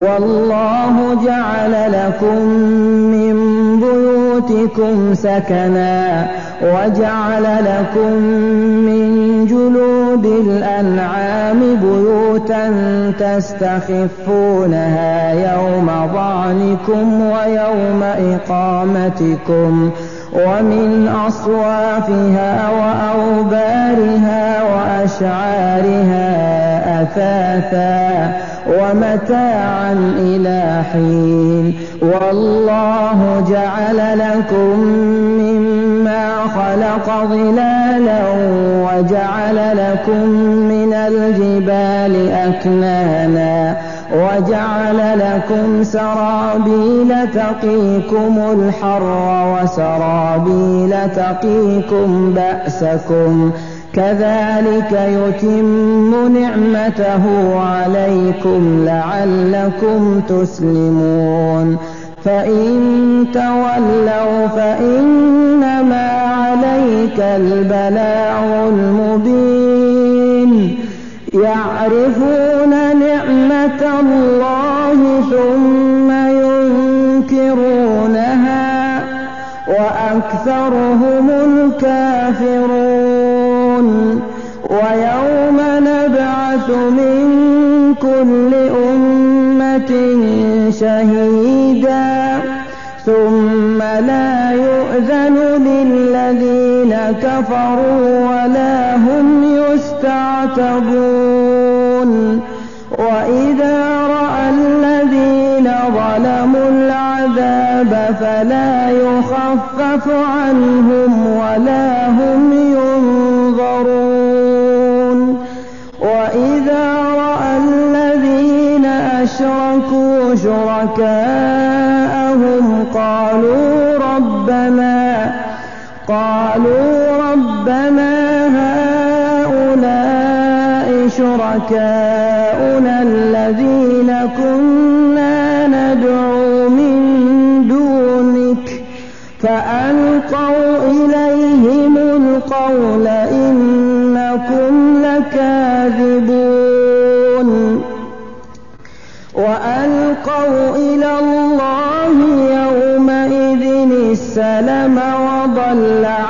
والله جعل لكم من بيوتكم سكنا وجعل لكم من جلود الأنعام بيوتا تستخفونها يوم ظعنكم ويوم إقامتكم ومن أصوافها وأوبارها وأشعارها أثاثا ومتاعا إلى حين والله جعل لكم مما خلق ظلالا وجعل لكم من الجبال أكنانا وجعل لكم سرابيل تقيكم الحر وسرابيل تقيكم بأسكم كذلك يتم نعمته عليكم لعلكم تسلمون فإن تولوا فإنما عليك البلاغ المبين يعرفون نعمة الله ثم ينكرونها وأكثرهم الكافرون ويوم نبعث من كل أمة شهيدا ثم لا يؤذن للذين كفروا ولا هم يستعتبون وإذا رأى الذين ظلموا العذاب فلا يخفف عنهم ولا هم ينظرون وإذا رأى الذين أشركوا شركاءهم قالوا ربنا هؤلاء شركاؤنا الذين كنا ندعو من دونك فألقوا إليهم القول إنكم لكاذبون وألقوا إلى الله يومئذ السلم وضل